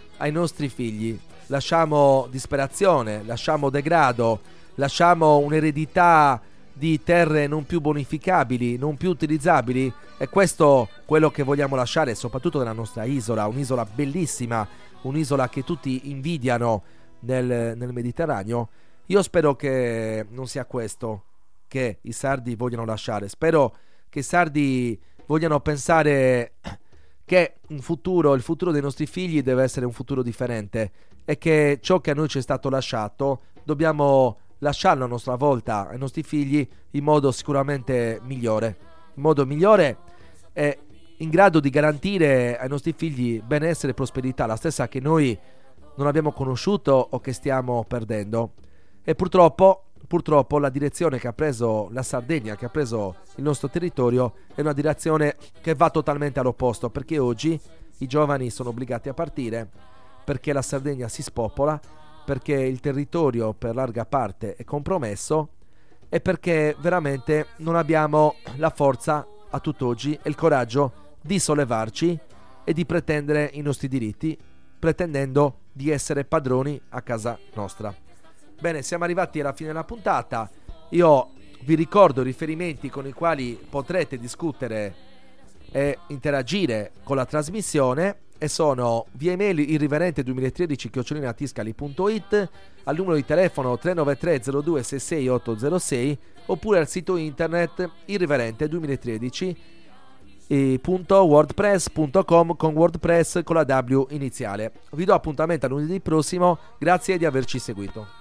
figli? Lasciamo disperazione, lasciamo degrado, lasciamo un'eredità di terre non più bonificabili, non più utilizzabili? È questo quello che vogliamo lasciare, soprattutto nella nostra isola, un'isola bellissima, un'isola che tutti invidiano nel Mediterraneo. Io spero che non sia questo che i sardi vogliono lasciare. Spero che i sardi vogliano pensare che il futuro dei nostri figli deve essere un futuro differente e che ciò che a noi ci è stato lasciato dobbiamo lasciarlo a nostra volta ai nostri figli in modo sicuramente migliore, in modo migliore e in grado di garantire ai nostri figli benessere e prosperità, la stessa che noi non abbiamo conosciuto o che stiamo perdendo. E purtroppo la direzione che ha preso la Sardegna, che ha preso il nostro territorio, è una direzione che va totalmente all'opposto, perché oggi i giovani sono obbligati a partire, perché la Sardegna si spopola, perché il territorio per larga parte è compromesso e perché veramente non abbiamo la forza a tutt'oggi e il coraggio di sollevarci e di pretendere i nostri diritti, pretendendo di essere padroni a casa nostra. Bene, siamo arrivati alla fine della puntata. Io vi ricordo i riferimenti con i quali potrete discutere e interagire con la trasmissione, e sono via email irriverente2013@tiscali.it, al numero di telefono 393 02 66 806, oppure al sito internet irriverente2013.wordpress.com con WordPress con la W iniziale. Vi do appuntamento a lunedì prossimo, grazie di averci seguito.